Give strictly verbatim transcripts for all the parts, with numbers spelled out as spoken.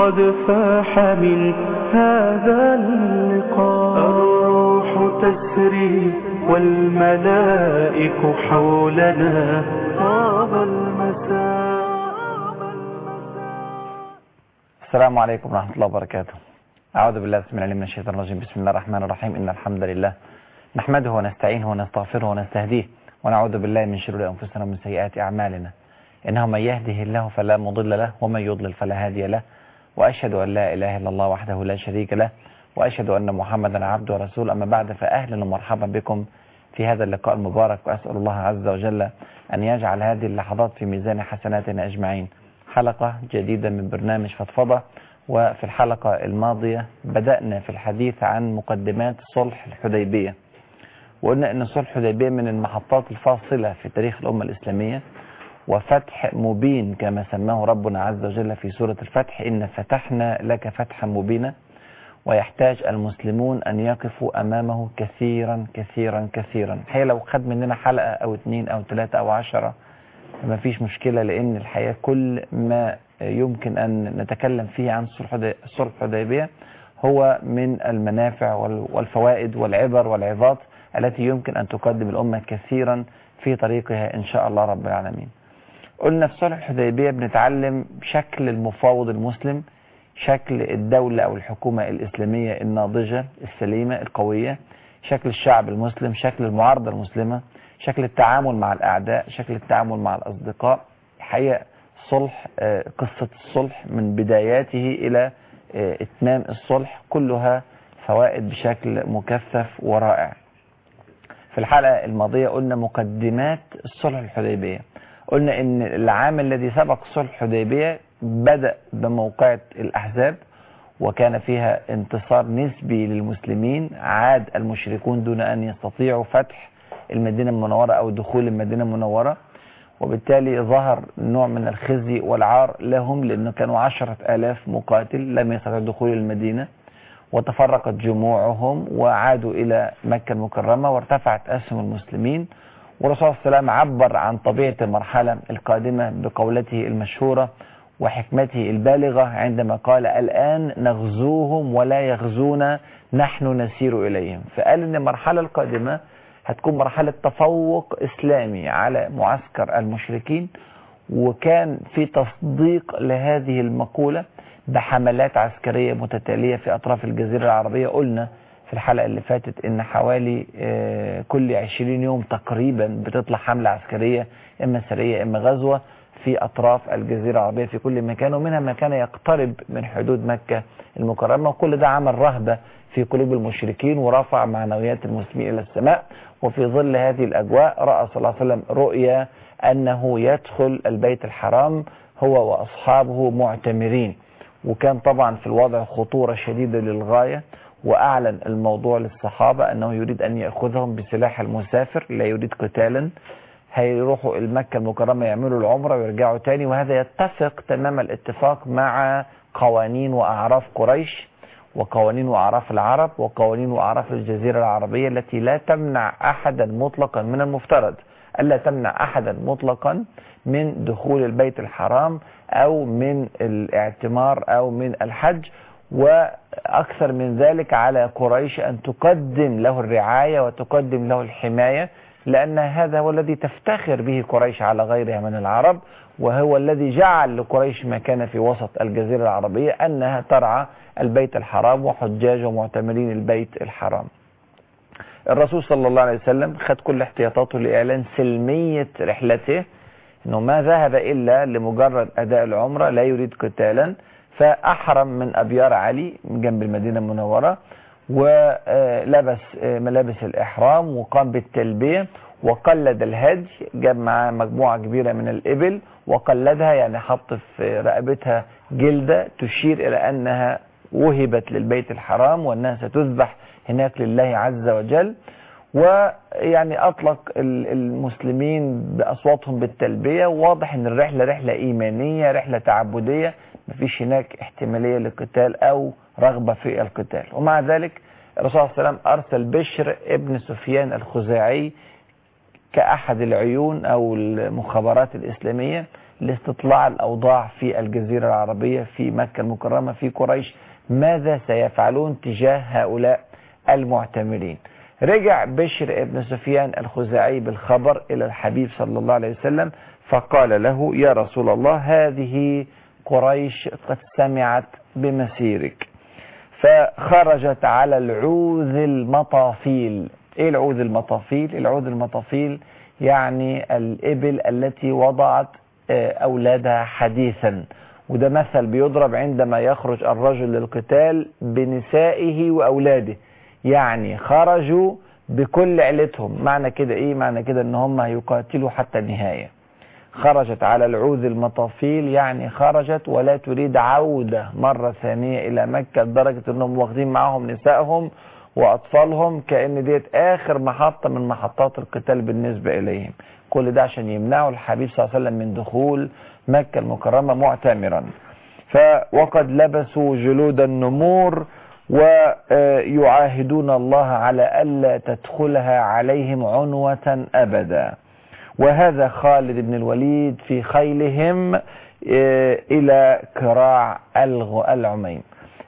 قد فاح من هذا اللقاء. الروح تسري والملائك حولنا، طاب المساء. السلام عليكم ورحمة الله وبركاته. أعوذ بالله بسم الله من الشيطان الرجيم. بسم الله الرحمن الرحيم. إن الحمد لله نحمده ونستعينه ونستغفره ونستهديه ونعوذ بالله من شرور أنفسنا ومن سيئات أعمالنا. إنه من يهده الله فلا مضل له ومن يضلل فلا هادي له، وأشهد أن لا إله إلا الله وحده لا شريك له، وأشهد أن محمدا عبده ورسوله. أما بعد، فأهلا ومرحبا بكم في هذا اللقاء المبارك، وأسأل الله عز وجل أن يجعل هذه اللحظات في ميزان حسناتنا أجمعين. حلقة جديدة من برنامج فضفضة. وفي الحلقة الماضية بدأنا في الحديث عن مقدمات صلح الحديبية، وقلنا أن صلح الحديبية من المحطات الفاصلة في تاريخ الأمة الإسلامية، وفتح مبين كما سماه ربنا عز وجل في سورة الفتح: إن فتحنا لك فتحا مبينا. ويحتاج المسلمون أن يقفوا أمامه كثيرا كثيرا كثيرا. الحقيقة لو خد مننا حلقة أو اثنين أو ثلاثة أو عشرة ما فيش مشكلة، لأن الحقيقة كل ما يمكن أن نتكلم فيه عن صلح الحديبية هو من المنافع والفوائد والعبر والعظات التي يمكن أن تقدم الأمة كثيرا في طريقها إن شاء الله رب العالمين. قلنا في صلح الحديبية بنتعلم شكل المفاوض المسلم، شكل الدولة أو الحكومة الإسلامية الناضجة السليمة القوية، شكل الشعب المسلم، شكل المعارضة المسلمة، شكل التعامل مع الأعداء، شكل التعامل مع الأصدقاء. الحقيقة صلح، قصة الصلح من بداياته إلى إتمام الصلح كلها فوائد بشكل مكثف ورائع. في الحلقة الماضية قلنا مقدمات الصلح الحديبية. قلنا إن العام الذي سبق صلح الحديبية بدأ بموقعة الأحزاب، وكان فيها انتصار نسبي للمسلمين. عاد المشركون دون أن يستطيعوا فتح المدينة المنورة أو دخول المدينة المنورة، وبالتالي ظهر نوع من الخزي والعار لهم، لأنه كانوا عشرة آلاف مقاتل لم يستطيعوا دخول المدينة، وتفرقت جموعهم وعادوا إلى مكة المكرمة وارتفعت أسهم المسلمين. والرسول صلى الله عليه وسلم عبر عن طبيعة المرحلة القادمة بقولته المشهورة وحكمته البالغة عندما قال: الآن نغزوهم ولا يغزونا، نحن نسير إليهم. فقال إن المرحلة القادمة هتكون مرحلة تفوق إسلامي على معسكر المشركين، وكان في تصديق لهذه المقولة بحملات عسكرية متتالية في أطراف الجزيرة العربية. قلنا في الحلقة اللي فاتت إن حوالي كل عشرين يوم تقريبا بتطلع حملة عسكرية، إما سرية إما غزوة، في أطراف الجزيرة العربية في كل مكان، ومنها مكان يقترب من حدود مكة المكرمة. وكل ده عمل رهبة في قلوب المشركين ورفع معنويات المسلمين إلى السماء. وفي ظل هذه الأجواء رأى صلى الله عليه وسلم رؤيا أنه يدخل البيت الحرام هو وأصحابه معتمرين، وكان طبعا في الوضع خطورة شديدة للغاية. وأعلن الموضوع للصحابة أنه يريد أن يأخذهم بسلاح المسافر، لا يريد قتالا، هيروحوا المكة المكرمة يعملوا العمرة ويرجعوا تاني. وهذا يتفق تمام الاتفاق مع قوانين وأعراف قريش وقوانين وأعراف العرب وقوانين وأعراف الجزيرة العربية التي لا تمنع أحدا مطلقا، من المفترض ألا تمنع أحدا مطلقا من دخول البيت الحرام أو من الاعتمار أو من الحج. وأكثر من ذلك على قريش أن تقدم له الرعاية وتقدم له الحماية، لأن هذا هو الذي تفتخر به قريش على غيرها من العرب، وهو الذي جعل لقريش مكانة في وسط الجزيرة العربية، أنها ترعى البيت الحرام وحجاج ومعتمرين البيت الحرام. الرسول صلى الله عليه وسلم خد كل احتياطاته لإعلان سلمية رحلته، أنه ما ذهب إلا لمجرد أداء العمرة، لا يريد قتالا. فأحرم من أبيار علي من جنب المدينة المنورة، ولبس ملابس الإحرام وقام بالتلبية وقلد الهدي، جاب معاه مجموعة كبيرة من الإبل وقلدها، يعني حط في رقبتها جلدة تشير إلى أنها وهبت للبيت الحرام وأنها ستذبح هناك لله عز وجل. ويعني أطلق المسلمين بأصواتهم بالتلبية. واضح أن الرحلة رحلة إيمانية، رحلة تعبدية، مفيش هناك احتمالية للقتال أو رغبة في القتال. ومع ذلك الرسول صلى الله عليه وسلم أرسل بشر ابن سفيان الخزاعي كأحد العيون أو المخابرات الإسلامية لاستطلاع الأوضاع في الجزيرة العربية في مكة المكرمة في قريش، ماذا سيفعلون تجاه هؤلاء المعتمرين. رجع بشر ابن سفيان الخزاعي بالخبر إلى الحبيب صلى الله عليه وسلم فقال له يا رسول الله هذه قريش قد سمعت بمسيرك، فخرجت على العوذ المطافيل. ايه العوذ المطافيل؟ العوذ المطافيل يعني الإبل التي وضعت أولادها حديثا، وده مثل بيضرب عندما يخرج الرجل للقتال بنسائه وأولاده، يعني خرجوا بكل عيلتهم. معنى كده ايه؟ معنى كده ان هم هيقاتلوا حتى النهاية. خرجت على العوذ المطافيل يعني خرجت ولا تريد عودة مرة ثانية إلى مكة، لدرجة أنهم واخدين معهم نسائهم وأطفالهم كأن ديت آخر محطة من محطات القتال بالنسبة إليهم. كل ده عشان يمنعوا الحبيب صلى الله عليه وسلم من دخول مكة المكرمة معتمرا. وقد لبسوا جلود النمور ويعاهدون الله على ألا تدخلها عليهم عنوة أبدا. وهذا خالد بن الوليد في خيلهم إلى كراع العميم.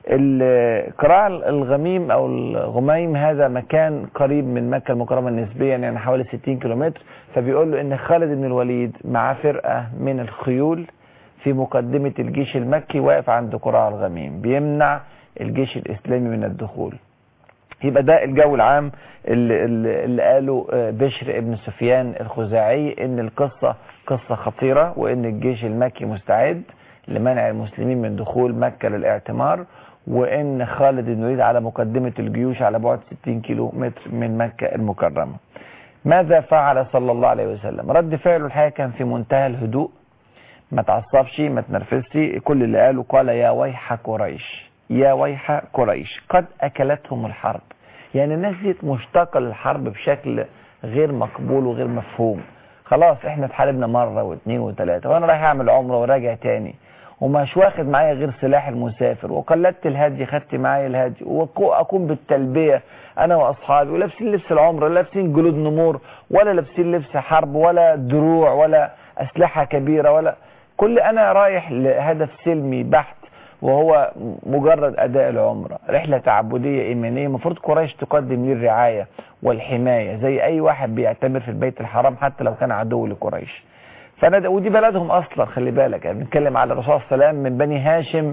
كراع الغميم أو الغميم هذا مكان قريب من مكة المكرمة نسبيا، يعني حوالي ستين كيلومتر. فبيقول له إن خالد بن الوليد مع فرقة من الخيول في مقدمة الجيش المكي واقف عند كراع الغميم بيمنع الجيش الإسلامي من الدخول. يبقى ده الجو العام اللي, اللي قاله بشر ابن سفيان الخزاعي، ان القصة قصة خطيرة، وان الجيش المكي مستعد لمنع المسلمين من دخول مكة للاعتمار، وان خالد بن الوليد على مقدمة الجيوش على بعد ستين كيلو متر من مكة المكرمة. ماذا فعل صلى الله عليه وسلم؟ رد فعله الحقيقة كان في منتهى الهدوء، ما تعصبش ما تنرفزش. كل اللي قاله قال يا ويح قريش، يا ويح قريش قد أكلتهم الحرب. يعني الناس دي مشتاقة للحرب بشكل غير مقبول وغير مفهوم. خلاص احنا اتحاربنا مرة واثنين وثلاثة، وانا رايح اعمل عمرة وراجع تاني ومش واخد معايا غير سلاح المسافر، وقلدت الهدي خدت معايا الهدي، واقوم بالتلبية انا واصحابي ولابسين لبس العمرة، لابسين جلود نمور ولا لابسين لبس حرب ولا دروع ولا اسلحة كبيرة ولا كل. انا رايح لهدف سلمي بحت وهو مجرد أداء العمرة، رحلة تعبدية إيمانية. المفروض قريش تقدم لي الرعاية والحماية زي أي واحد بيعتمر في البيت الحرام حتى لو كان عدو لقريش. فأنا ودي بلدهم أصلا، خلي بالك، يعني بنتكلم على الرسول صلى الله عليه وسلم من بني هاشم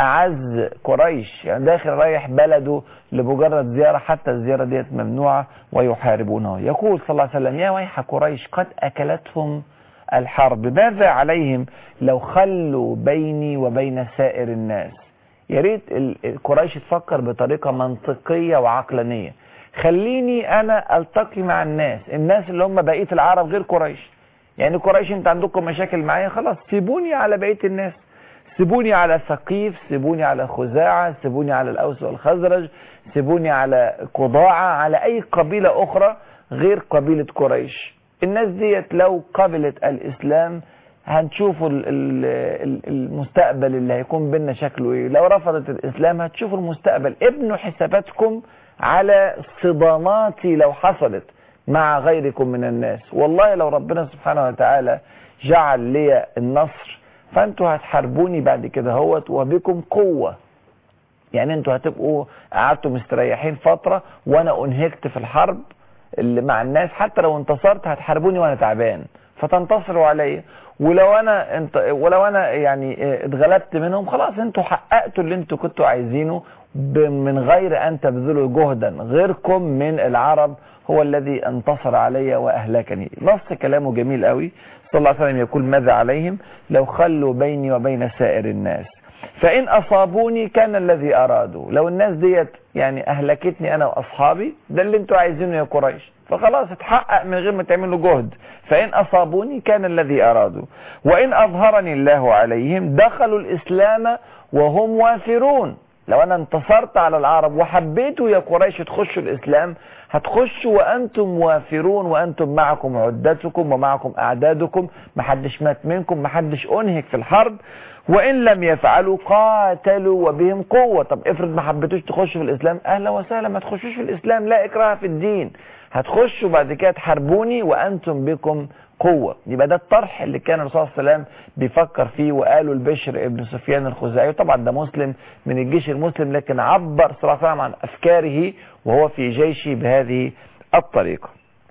أعز قريش، يعني داخل رايح بلده لمجرد زيارة، حتى الزيارة ديت ممنوعة ويحاربونه. يقول صلى الله عليه وسلم يا ويح قريش قد أكلتهم الحرب، ماذا عليهم لو خلوا بيني وبين سائر الناس؟ يا ريت قريش تفكر بطريقة منطقية وعقلانية. خليني أنا ألتقي مع الناس، الناس اللي هم بقية العرب غير قريش. يعني قريش انت عندكم مشاكل معايا، خلاص سيبوني على بقية الناس، سيبوني على ثقيف، سيبوني على خزاعة، سيبوني على الأوس والخزرج، سيبوني على قضاعة، على أي قبيلة أخرى غير قبيلة قريش. الناس ديت لو قبلت الإسلام هنشوفوا المستقبل اللي هيكون بيننا شكله ايه. لو رفضت الإسلام هتشوفوا المستقبل. ابنوا حساباتكم على صداماتي لو حصلت مع غيركم من الناس. والله لو ربنا سبحانه وتعالى جعل لي النصر فانتوا هتحاربوني بعد كده هوت وبكم قوة. يعني انتوا هتبقوا قعدتوا مستريحين فترة وانا انهكت في الحرب اللي مع الناس، حتى لو انتصرت هتحاربوني وانا تعبان فتنتصروا عليا. ولو انا انت ولو انا يعني اتغلبت منهم خلاص انتوا حققتوا اللي انتوا كنتوا عايزينه من غير ان تبذلوا جهدا. غيركم من العرب هو الذي انتصر علي واهلكني. نص كلامه جميل قوي صلى الله عليه وسلم يقول ماذا عليهم لو خلوا بيني وبين سائر الناس فإن أصابوني كان الذي أرادوا. لو الناس ديت يعني أهلكتني أنا وأصحابي ده اللي انتوا عايزينه يا قريش، فخلاص اتحقق من غير ما تعملوا جهد. فإن أصابوني كان الذي أرادوا وإن أظهرني الله عليهم دخلوا الإسلام وهم وافرون. لو أنا انتصرت على العرب وحبيتوا يا قريش تخشوا الإسلام هتخشوا وأنتم وافرون، وأنتم معكم عدتكم ومعكم أعدادكم، محدش مات منكم، محدش أنهك في الحرب. وإن لم يفعلوا قاتلوا وبهم قوة. طب افرض ما حبيتوش تخشوا في الإسلام، أهلا وسهلا، ما تخشوش في الإسلام، لا إكراه في الدين. هتخشوا بعد كده تحاربوني وأنتم بكم قوة. يبقى ده الطرح اللي كان الرسول صلى الله عليه وسلم بيفكر فيه، وقالوا البشر ابن سفيان الخزاعي، طبعا ده مسلم من الجيش المسلم، لكن عبر صلى الله عليه وسلم عن أفكاره وهو في جيشه بهذه الطريقة.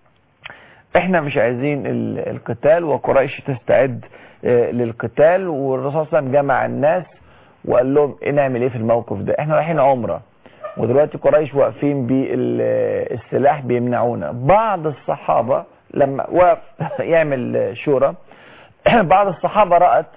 احنا مش عايزين القتال، وقريش تستعد للقتال، والرسول صلى الله عليه وسلم جمع الناس وقال لهم ايه نعمل ايه في الموقف ده، احنا رايحين عمره ودلوقتي قريش واقفين بالسلاح بيمنعونا. بعض الصحابة لما وقف يعمل شورى، بعض الصحابة رأت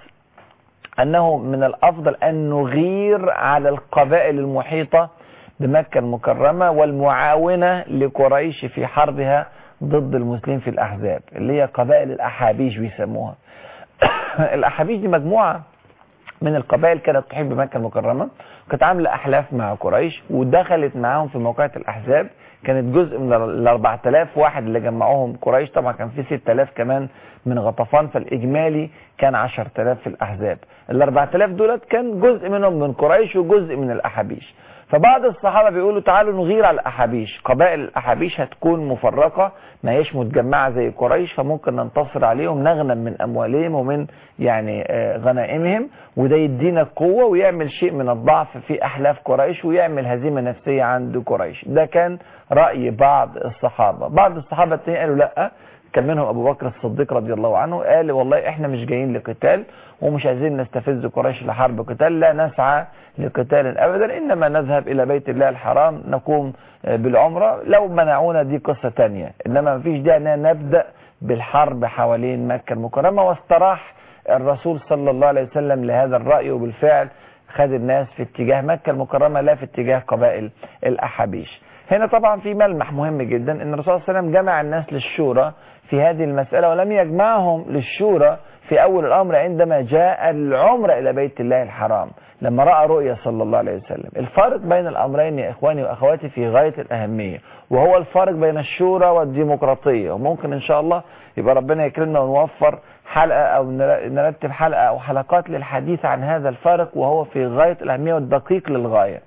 أنه من الأفضل أن نغير على القبائل المحيطة بمكة المكرمة والمعاونة لقريش في حربها ضد المسلمين في الأحزاب، اللي هي قبائل الأحابيش بيسموها. الأحابيش دي مجموعة من القبائل كانت تحب بمكة المكرمة، كانت عاملة أحلاف مع قريش ودخلت معاهم في موقعة الأحزاب. كانت جزء من ال أربعة آلاف واحد اللي جمعوهم قريش، طبعا كان في ستة آلاف كمان من غطفان، فالإجمالي كان عشرة آلاف في الأحزاب. ال أربعة آلاف دولت كان جزء منهم من قريش وجزء من الأحابيش. فبعض الصحابة بيقولوا تعالوا نغير على الأحابيش، قبائل الأحابيش هتكون مفرقة ما هيش متجمعة زي قريش، فممكن ننتصر عليهم، نغنم من أموالهم ومن يعني غنائمهم، وده يدينا قوة ويعمل شيء من الضعف في أحلاف قريش ويعمل هزيمة نفسية عند قريش. ده كان رأي بعض الصحابة. بعض الصحابة التانيين قالوا لأ، كان منهم أبو بكر الصديق رضي الله عنه، قال والله إحنا مش جايين لقتال ومش عايزين نستفز قريش لحرب قتال، لا نسعى لقتال أبدا، إنما نذهب إلى بيت الله الحرام نقوم بالعمرة، لو منعونا دي قصة تانية، إنما مفيش داعي أن نبدأ بالحرب حوالين مكة المكرمة. واستراح الرسول صلى الله عليه وسلم لهذا الرأي، وبالفعل خد الناس في اتجاه مكة المكرمة لا في اتجاه قبائل الأحابيش. هنا طبعا في ملمح مهم جدا، ان الرسول صلى الله عليه وسلم جمع الناس للشورى في هذه المسألة، ولم يجمعهم للشورى في أول الأمر عندما جاء العمرة إلى بيت الله الحرام، لما رأى رؤيا صلى الله عليه وسلم. الفرق بين الأمرين يا إخواني وأخواتي في غاية الأهمية، وهو الفرق بين الشورى والديمقراطية. وممكن إن شاء الله يبقى ربنا يكرمنا ونوفر حلقة أو نرتب حلقة أو حلقات للحديث عن هذا الفرق، وهو في غاية الأهمية والدقيق للغاية.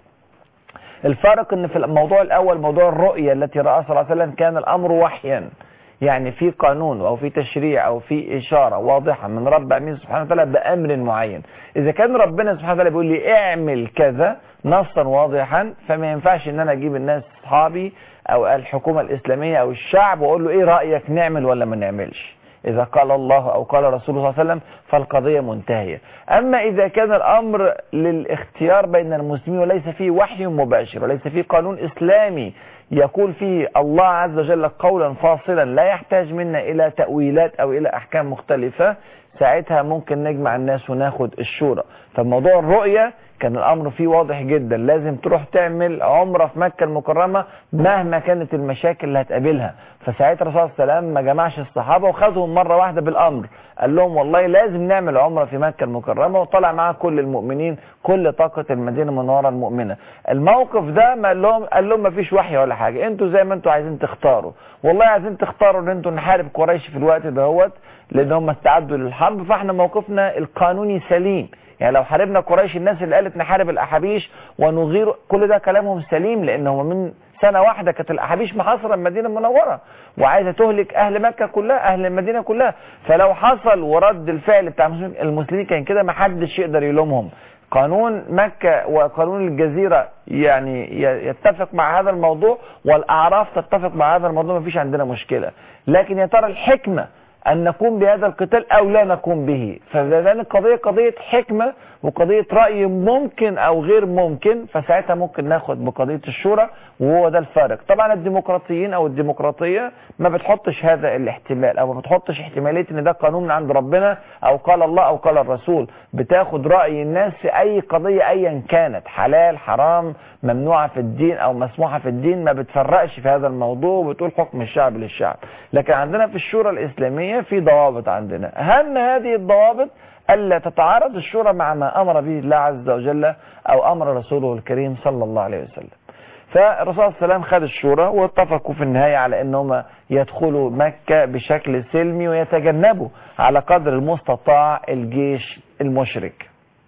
الفرق ان في الموضوع الاول موضوع الرؤية التي رأى صلى الله عليه وسلم كان الامر وحيا، يعني في قانون او في تشريع او في اشارة واضحة من رب امين سبحانه وتعالى بامر معين. اذا كان ربنا سبحانه وتعالى بيقول لي اعمل كذا نصا واضحا، فما ينفعش ان انا اجيب الناس اصحابي او الحكومة الاسلامية او الشعب واقول له ايه رأيك نعمل ولا ما نعملش. إذا قال الله أو قال رسوله صلى الله عليه وسلم فالقضية منتهية. أما إذا كان الأمر للاختيار بين المسلمين وليس فيه وحي مباشر وليس فيه قانون إسلامي يقول فيه الله عز وجل قولا فاصلا لا يحتاج منا إلى تأويلات أو إلى أحكام مختلفة، ساعتها ممكن نجمع الناس وناخد الشورى. فموضوع الرؤية كان الأمر فيه واضح جدا، لازم تروح تعمل عمرة في مكة المكرمة مهما كانت المشاكل اللي هتقابلها. فساعتها الرسول صلى الله عليه وسلم ما جمعش الصحابة وخذهم مرة واحدة بالأمر، قال لهم والله لازم نعمل عمرة في مكة المكرمة، وطلع معاه كل المؤمنين كل طاقة المدينة المنورة المؤمنة. الموقف ده ما قال لهم قال لهم ما فيش وحي ولا حاجة، انتوا زي ما انتوا عايزين تختاروا، والله عايزين تختاروا ان انتوا نحارب قريش في الوقت دهوت لان هم استعدوا للحرب، فاحنا موقفنا القانوني سليم. يعني لو حاربنا قريش الناس اللي قالت نحارب الأحابيش ونغير كل ده كلامهم سليم، لأنهم من سنة واحدة كانت الأحابيش محاصرة المدينة المنورة وعايزة تهلك أهل مكة كلها أهل المدينة كلها. فلو حصل ورد الفعل بتاع المسلمين كان كده ما حدش يقدر يلومهم. قانون مكة وقانون الجزيرة يعني يتفق مع هذا الموضوع، والأعراف تتفق مع هذا الموضوع، ما فيش عندنا مشكلة. لكن يا ترى الحكمة أن نقوم بهذا القتال أو لا نقوم به؟ فلذلك القضية قضية حكمة وقضية رأي ممكن أو غير ممكن، فساعتها ممكن ناخد بقضية الشورى، وهو ده الفارق. طبعا الديمقراطيين أو الديمقراطية ما بتحطش هذا الاحتمال أو ما بتحطش احتمالية إن ده قانون من عند ربنا أو قال الله أو قال الرسول، بتاخد رأي الناس في أي قضية أيا كانت، حلال حرام ممنوعة في الدين أو مسموحة في الدين، ما بتفرقش في هذا الموضوع وبتقول حكم الشعب للشعب. لكن عندنا في الشورى الإسلامية في ضوابط عندنا، أهم هذه الضوابط ألا تتعارض الشورى مع ما أمر به الله عز وجل أو أمر رسوله الكريم صلى الله عليه وسلم. فالرسول صلى الله عليه وسلم خد الشورى واتفقوا في النهاية على أنهم يدخلوا مكة بشكل سلمي ويتجنبوا على قدر المستطاع الجيش المشرك.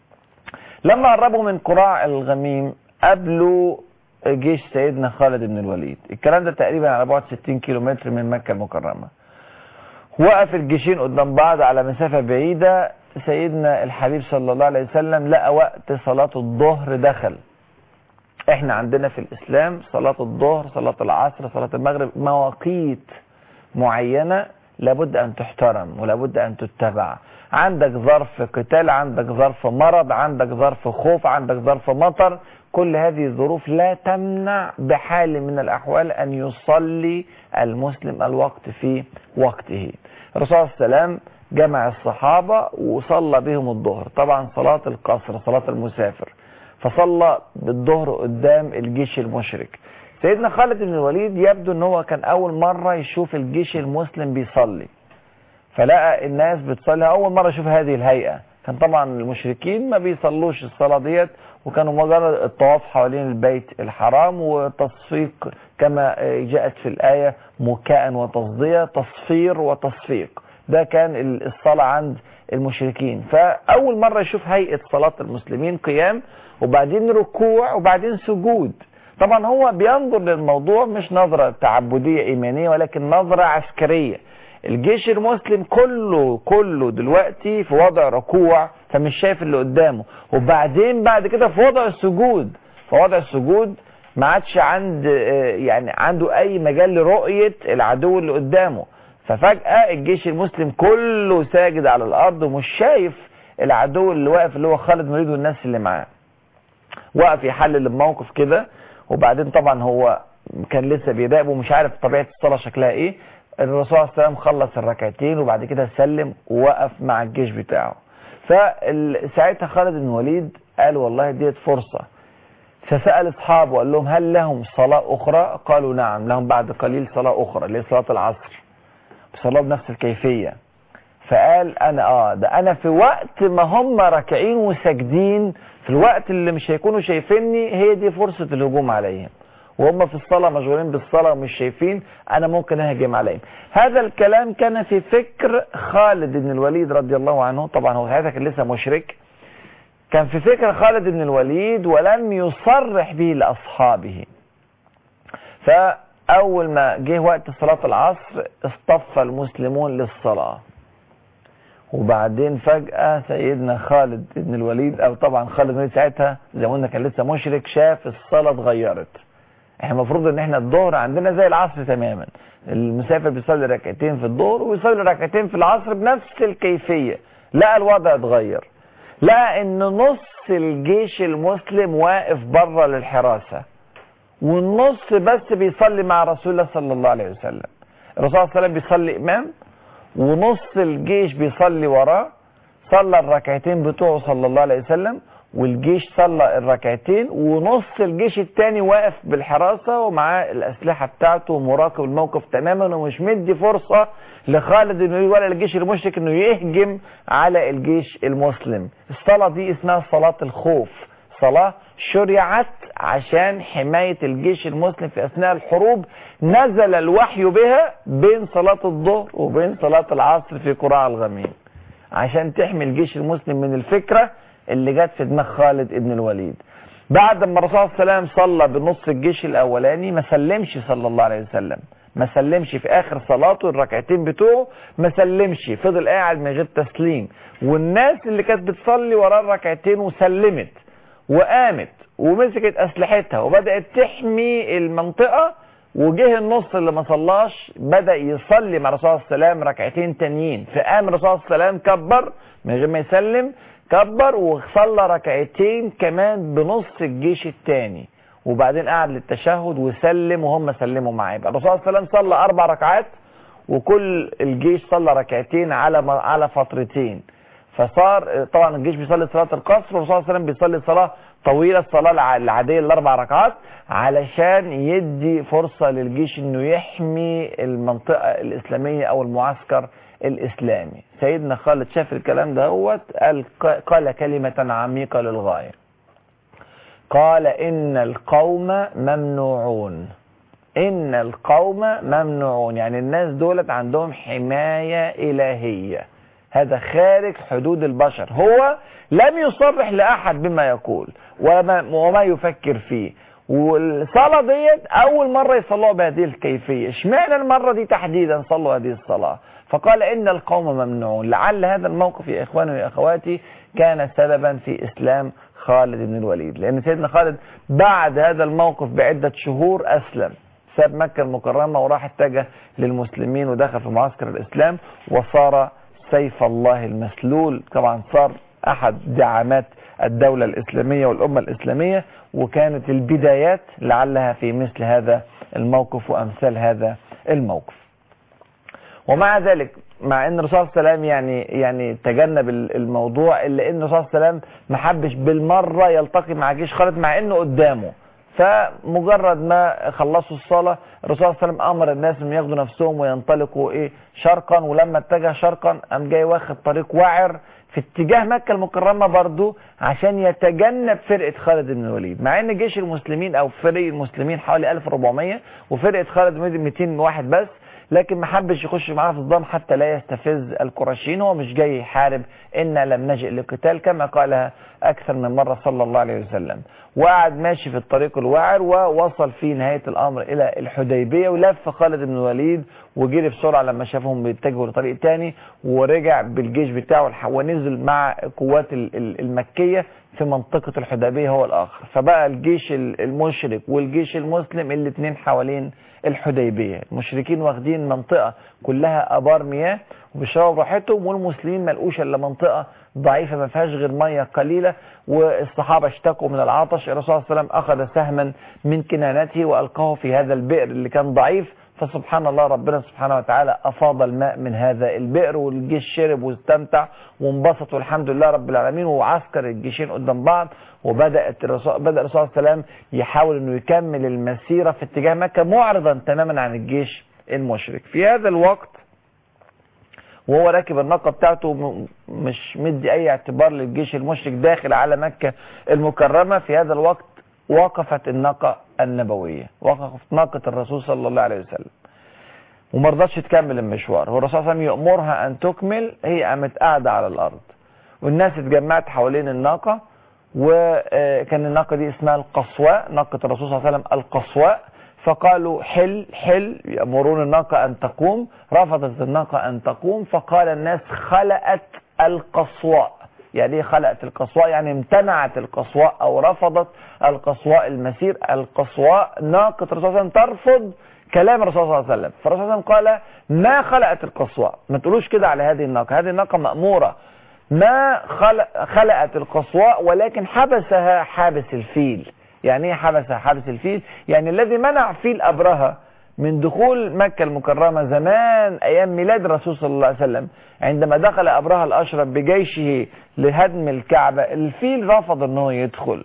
لما قربوا من قراع الغميم قابلوا جيش سيدنا خالد بن الوليد، الكلام ده تقريبا على بعد ستين كيلومتر من مكة المكرمة. وقف الجيشين قدام بعض على مسافة بعيدة. سيدنا الحبيب صلى الله عليه وسلم لقى وقت صلاة الظهر دخل. احنا عندنا في الإسلام صلاة الظهر، صلاة العصر، صلاة المغرب مواقيت معينة لابد أن تحترم ولابد أن تتبع. عندك ظرف قتال، عندك ظرف مرض، عندك ظرف خوف، عندك ظرف مطر، كل هذه الظروف لا تمنع بحال من الأحوال أن يصلي المسلم الوقت في وقته. الرسول صلى الله عليه وسلم جمع الصحابة وصلى بهم الظهر، طبعا صلاة القصر صلاة المسافر، فصلى بالظهر قدام الجيش المشرك. سيدنا خالد بن الوليد يبدو ان هو كان اول مرة يشوف الجيش المسلم بيصلي، فلقى الناس بتصلي، اول مرة يشوف هذه الهيئة. كان طبعا المشركين ما بيصلوش الصلاة ديت، وكانوا مجرد الطواف حوالين البيت الحرام وتصفيق كما جاءت في الآية مكاء وتصدية، تصفير وتصفيق، ده كان الصلاة عند المشركين. فأول مرة يشوف هيئة صلاة المسلمين، قيام وبعدين ركوع وبعدين سجود. طبعا هو بينظر للموضوع مش نظرة تعبدية إيمانية ولكن نظرة عسكرية. الجيش المسلم كله كله دلوقتي في وضع ركوع، فمش شايف اللي قدامه، وبعدين بعد كده في وضع السجود. في وضع السجود ما عادش عند يعني عنده أي مجال لرؤية العدو اللي قدامه، ففجأة الجيش المسلم كله ساجد على الأرض ومش شايف العدو اللي واقف اللي هو خالد بن الوليد والناس اللي معاه. وقف يحلل الموقف كده، وبعدين طبعا هو كان لسه بيراقب ومش عارف طبيعة الصلاة شكلها ايه. الرسول صلى الله عليه وسلم خلص الركعتين وبعد كده سلم ووقف مع الجيش بتاعه. فساعتها خالد بن الوليد قال والله ديت فرصة، فسأل اصحابه وقال لهم هل لهم صلاة أخرى؟ قالوا نعم، لهم بعد قليل صلاة أخرى اللي هي صلاة العصر، صلاة بنفس الكيفية. فقال انا اه ده انا في وقت ما هم راكعين وساجدين، في الوقت اللي مش هيكونوا شايفيني، هي دي فرصة الهجوم عليهم، وهم في الصلاة مشغولين بالصلاة ومش شايفين، انا ممكن اهجم عليهم. هذا الكلام كان في فكر خالد بن الوليد رضي الله عنه، طبعا هو ساعتها كان لسه مشرك، كان في فكر خالد بن الوليد ولم يصرح به لاصحابه. فاول ما جه وقت صلاة العصر اصطف المسلمون للصلاة، وبعدين فجأة سيدنا خالد بن الوليد، او طبعا خالد بن الوليد ساعتها زي ما قلنا كان لسه مشرك، شاف الصلاة اتغيرت. احنا المفروض ان احنا الظهر عندنا زي العصر تماما، المسافر بيصلي ركعتين في الظهر ويصلي ركعتين في العصر بنفس الكيفية. لقى الوضع اتغير، لقى ان نص الجيش المسلم واقف بره للحراسة، والنص بس بيصلي مع رسول الله صلى الله عليه وسلم. الرسول صلى الله عليه وسلم بيصلي امام، ونص الجيش بيصلي وراه، صلى الركعتين بتوعه صلى الله عليه وسلم، والجيش صلى الركعتين، ونص الجيش التاني واقف بالحراسة ومعاه الأسلحة بتاعته ومراقب الموقف تماما، ومش مدي فرصة لخالد بن الوليد ولا الجيش المشرك انه يهجم على الجيش المسلم. الصلاة دي اسمها صلاة الخوف، صلاة شرعت عشان حماية الجيش المسلم في أثناء الحروب، نزل الوحي بها بين صلاة الظهر وبين صلاة العصر في قراء الغميم، عشان تحمي الجيش المسلم من الفكرة اللي جت في دماغ خالد بن الوليد. بعد ما الرسول صلى الله عليه وسلم صلى بنص الجيش الأولاني ما سلمش صلى الله عليه وسلم، ما سلمش في آخر صلاته الركعتين بتوعه، ما سلمش، فضل قاعد من غير تسليم. والناس اللي كانت بتصلي وراه الركعتين وسلمت وقامت ومسكت أسلحتها وبدأت تحمي المنطقة، وجه النص اللي ما صلاش بدأ يصلي مع الرسول صلى الله عليه وسلم ركعتين تانيين، فقام الرسول صلى الله عليه وسلم كبر من غير ما يسلم، كبر وصلى ركعتين كمان بنص الجيش التاني، وبعدين قعد للتشهد وسلم وهم سلموا معاه. الرسول صلى الله عليه وسلم صلى أربع ركعات وكل الجيش صلى ركعتين على على فترتين، فصار طبعا الجيش بيصلي صلاة القصر، والرسول صلى الله عليه وسلم بيصلي صلاة طويلة، الصلاة العادية الأربع ركعات، علشان يدي فرصة للجيش انه يحمي المنطقة الإسلامية أو المعسكر الإسلامي. سيدنا خالد شاف الكلام ده هو قال, قال كلمة عميقة للغاية، قال إن القوم ممنوعون، إن القوم ممنوعون، يعني الناس دولت عندهم حماية إلهية، هذا خارج حدود البشر. هو لم يصرح لأحد بما يقول وما, وما يفكر فيه، والصلاة ديت أول مرة يصلوا بهذه الكيفية. اشمعنى المرة دي تحديدا صلوا هذه الصلاة؟ فقال إن القوم ممنوعون. لعل هذا الموقف يا إخواني ويا أخواتي كان سببا في إسلام خالد بن الوليد، لأن سيدنا خالد بعد هذا الموقف بعدة شهور أسلم، ساب مكة المكرمة وراح اتجه للمسلمين ودخل في معسكر الإسلام وصار سيف الله المسلول. طبعا صار أحد دعامات الدولة الإسلامية والأمة الإسلامية، وكانت البدايات لعلها في مثل هذا الموقف وأمثال هذا الموقف. ومع ذلك مع ان الرسول صلى الله عليه وسلم يعني يعني تجنب الموضوع، الا ان الرسول صلى الله عليه وسلم ما حبش بالمره يلتقي مع جيش خالد مع انه قدامه. فمجرد ما خلصوا الصلاه الرسول صلى الله عليه وسلم امر الناس ان ياخدوا نفسهم وينطلقوا ايه شرقا، ولما اتجه شرقا قام جاي واخد طريق وعر في اتجاه مكه المكرمه برضو عشان يتجنب فرقه خالد بن الوليد، مع ان جيش المسلمين او فرق المسلمين حوالي ألف وأربعمية وفرقه خالد بن الوليد مئتين واحد بس، لكن ما حبش يخش معاه في الصدام حتى لا يستفز القرشيين. هو مش جاي يحارب، إنا لم نجئ لقتال كما قالها أكثر من مرة صلى الله عليه وسلم. وقعد ماشي في الطريق الواعر ووصل في نهاية الأمر إلى الحديبية، ولف خالد بن الوليد وجري بسرعة لما شافهم بيتجهوا لطريق تاني، ورجع بالجيش بتاعه ونزل مع قوات المكية في منطقة الحديبية هو الآخر. فبقى الجيش المشرك والجيش المسلم الاثنين حوالين الحديبية، المشركين واخدين منطقة كلها أبار مياه وبيشربوا براحتهم، والمسلمين ما لقوش إلا منطقة ضعيفة ما فيهاش غير مية قليلة، والصحابة اشتكوا من العطش. الرسول صلى الله عليه وسلم أخذ سهما من كنانته وألقاه في هذا البئر اللي كان ضعيف، فسبحان الله ربنا سبحانه وتعالى أفاض الماء من هذا البئر، والجيش شرب واستمتع وانبسط والحمد لله رب العالمين، وعسكر الجيشين قدام بعض. وبدأت الرسول بدأ الرسول صلى الله عليه وسلم يحاول انه يكمل المسيرة في اتجاه مكة معرضا تماما عن الجيش المشرك. في هذا الوقت وهو راكب الناقة بتاعته مش مدي اي اعتبار للجيش المشرك داخل على مكة المكرمة، في هذا الوقت وقفت الناقة النبوية، وقفت ناقة الرسول صلى الله عليه وسلم وما رضتش تكمل المشوار. هو الرسول صلى الله عليه وسلم يأمرها ان تكمل، هي قامت قاعدة على الارض والناس اتجمعت حوالين الناقة، وكان الناقة دي اسمها القصواء، ناقة الرسول صلى الله عليه وسلم القصواء. فقالوا حل حل، يأمرون الناقة أن تقوم، رفضت الناقة أن تقوم، فقال الناس خلأت القصواء. يعني ايه خلأت القصواء؟ يعني امتنعت القصواء أو رفضت القصواء المسير. القصواء ناقة الرسول صلى الله عليه وسلم ترفض كلام الرسول صلى الله عليه وسلم، فالرسول صلى الله عليه وسلم قال ما خلأت القصواء، ما تقولوش كده على هذه الناقة، هذه الناقة مأمورة، ما خلقت القصواء ولكن حبسها حابس الفيل. يعني ايه حبسها حابس الفيل؟ يعني الذي منع فيل أبرهة من دخول مكة المكرمة زمان أيام ميلاد الرسول صلى الله عليه وسلم، عندما دخل أبرهة الأشرف بجيشه لهدم الكعبة، الفيل رفض أنه يدخل،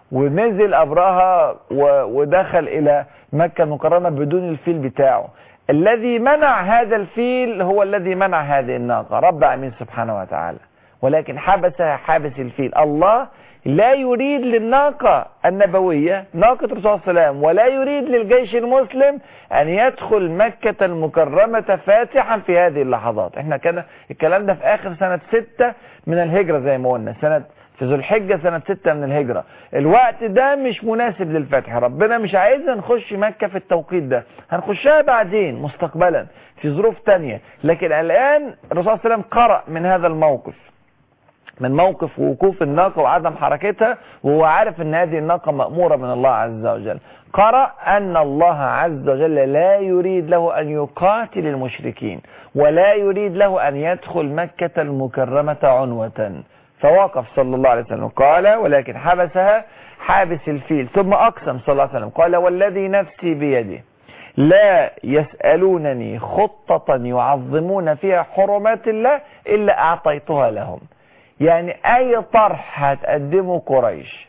ونزل أبرهة ودخل إلى مكة المكرمة بدون الفيل بتاعه. الذي منع هذا الفيل هو الذي منع هذه الناقة، رب العالمين سبحانه وتعالى، ولكن حبسها حابس الفيل. الله لا يريد للناقة النبوية ناقة الرسول صلى الله عليه وسلم ولا يريد للجيش المسلم أن يدخل مكة المكرمة فاتحا في هذه اللحظات. احنا كده الكلام ده في آخر سنة ستة من الهجرة زي ما قلنا، سنة في ذو الحجة سنة ستة من الهجرة. الوقت ده مش مناسب للفتح، ربنا مش عايزنا نخش مكة في التوقيت ده، هنخشها بعدين مستقبلا في ظروف تانية. لكن الآن الرسول صلى الله عليه وسلم قرأ من هذا الموقف، من موقف وقوف الناقة وعدم حركتها، وهو عارف ان هذه الناقة مأمورة من الله عز وجل، قرأ ان الله عز وجل لا يريد له ان يقاتل المشركين ولا يريد له ان يدخل مكة المكرمة عنوة، فوقف صلى الله عليه وسلم قال ولكن حبسها حابس الفيل، ثم أقسم صلى الله عليه وسلم قال والذي نفسي بيده لا يسألونني خطة يعظمون فيها حرمات الله إلا أعطيتها لهم. يعني أي طرح هتقدمه قريش